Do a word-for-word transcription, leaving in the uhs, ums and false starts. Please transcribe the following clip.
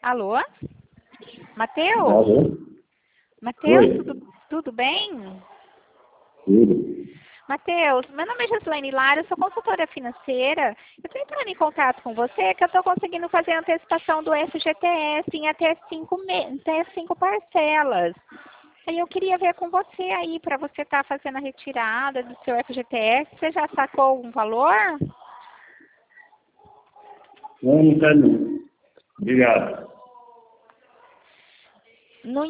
Alô? Matheus? Alô? Matheus, Oi. tudo, tudo bem? Tudo. Matheus, meu nome é Joslaine Lara, eu sou consultora financeira. Eu estou entrando em contato com você que eu estou conseguindo fazer a antecipação do F G T S em até cinco, me... até cinco parcelas. Aí eu queria ver com você aí, para você estar tá fazendo a retirada do seu F G T S. Você já sacou um valor? Não, não quero não. Obrigado. No